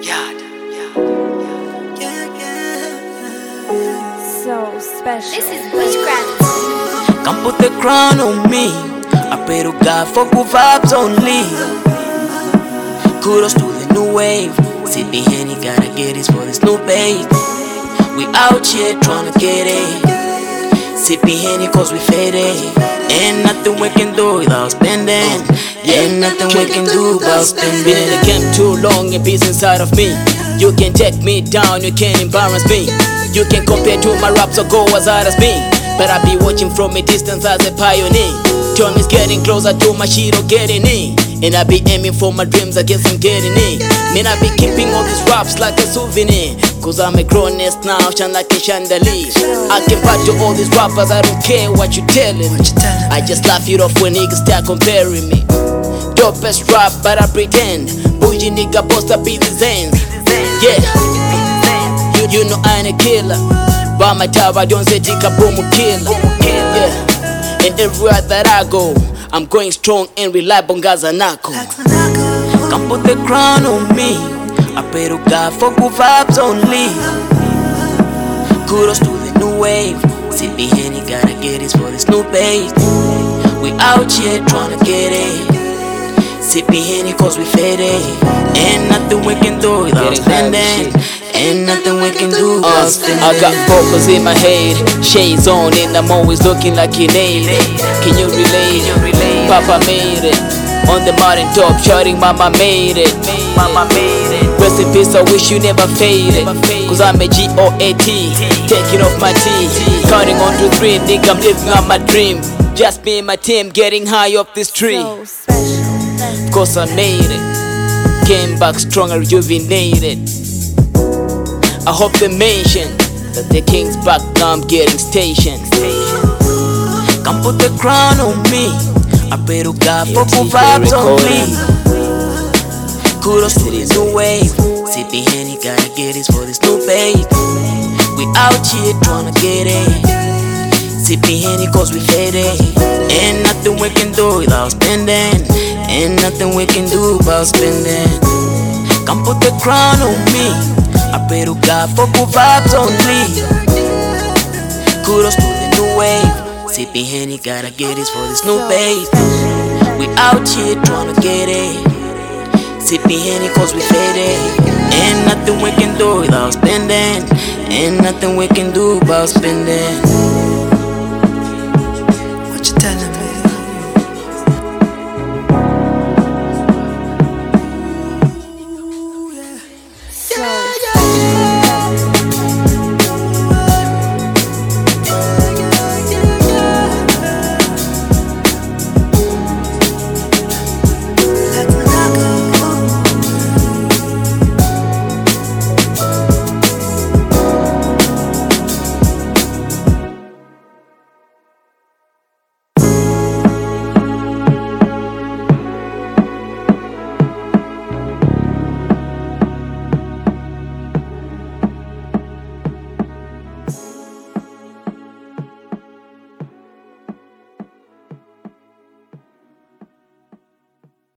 Yard. So special. This is witchcraft. Come put the crown on me. I pray to God for good vibes only. Kudos to the new wave. Sippy Henny, gotta get this for this new babe. We out here tryna get it. Sippy Henny cause we faded. Ain't nothing we can do without spending. Ain't nothing we can do without spending. Been in the game too long, and peace inside of me. You can take me down, you can embarrass me. You can compare to my raps or go as hard as me. But I be watching from a distance as a pioneer. Time is getting closer to my shit or getting in. And I be aiming for my dreams, I guess I'm getting in. Man, I be keeping all these raps like a souvenir. Cause I'm a grown-ass now, shine like a chandelier. I can fight to all these rappers, I don't care what you telling me. I just laugh it off when niggas start comparing me. Dopest rap, but I pretend. Bougie nigga supposed to be the Zen. Yeah, you know I ain't a killer. By my time I don't say tika boom killer. Yeah, and everywhere that I go, I'm going strong and reliable on Gazanako. Come put the crown on me. I pray to God for good vibes only. Kudos to the new wave. Sippy Henny, gotta get this for this new babe. We out here tryna get it. Sippy Henny cause we faded. Ain't nothing we can do without spending. Ain't nothing we can do without spending. I got focus in my head, shades on, and I'm always looking like you need it. Can you relate? Papa made it. On the mountain top, shouting mama made it. Mama made it. Rest in peace, I wish you never faded. Cause I'm a G-O-A-T, taking off my T. Counting on to 3, nigga, I'm living on my dream. Just me and my team getting high off this tree. So special. Of course I made it. Came back stronger, rejuvenated. I hope they mention that the king's back, now I'm getting stationed. Come put the crown on me. I pray to God for good vibes only. Kudos to this new wave. Sippy Henny, gotta get this for this new babe. We out here tryna get it. Sippy Henny cause we faded. Ain't nothing we can do without spending. Ain't nothing we can do without spending. Come put the crown on me. I pray to God for good vibes only. Kudos to the new wave. Sippy Henny, gotta get this for this new babe. We out here tryna get it. Sippy Henny cause we faded. Ain't nothing we can do without spending. Ain't nothing we can do without spending. What you telling me?